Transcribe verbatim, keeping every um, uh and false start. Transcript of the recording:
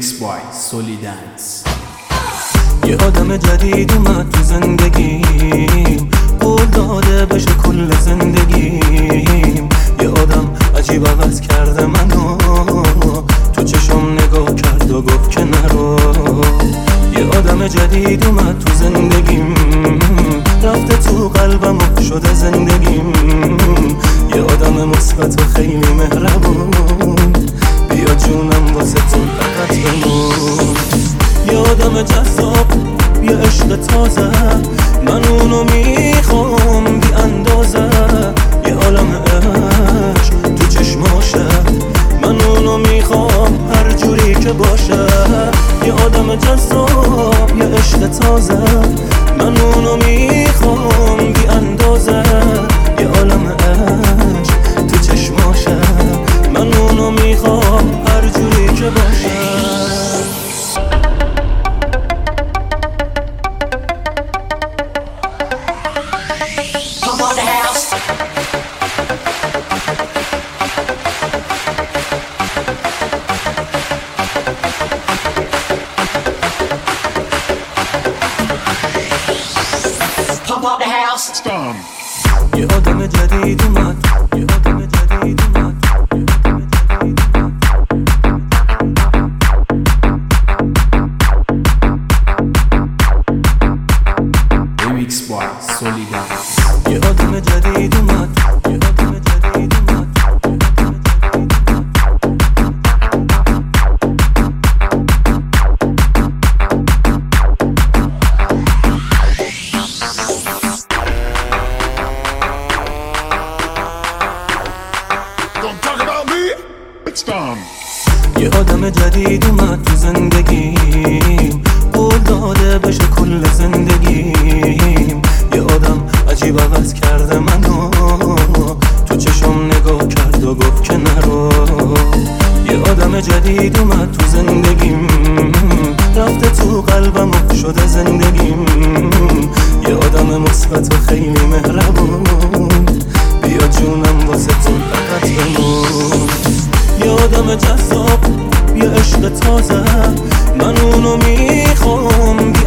ریمیکس بای سولیدنس. یه آدم جدید اومد تو زندگیم، قول داده بشه کل زندگیم. یه آدم عجیب عوض کرده منو، تو چشم نگاه کرد و گفت که نرو. یه آدم جدید اومد تو زندگیم، رفته تو قلبم و شده زندگیم. یه آدم مثبت و خیلی مهربون، بیا جونم واسه تو فقط بمون. یه آدم جذاب، یه عشق تازه، من اونو میخوام بی اندازه. یه عالم عشق تو چشماشه، من اونو میخوام هر جوری که باشه. یه آدم جذاب، یه عشق تازه، من اونو میخوام بی اندازه. یه عالم عشق تو چشماشه، من اونو میخوام هر جوری که باشه. یه آدم جدید اومد، یه آدم جدید اومد. ریمیکس بای سولیدنس. یه آدم جدید اومد، یه آدم جدید اومد. یه آدم جدید اومد تو زندگیم، قول داده بشه کل زندگیم. یه آدم عجیب عوض کرده منو، تو چشم نگاه کرد و گفت که نرو. یه آدم جدید اومد تو زندگیم، رفته تو قلبم و شده زندگیم. یه آدم مثبت و خیلی مهربون، بیا جونم واسه تو فقط بمون. یه آدم جذاب، یه عشق تازه، من اونو میخوام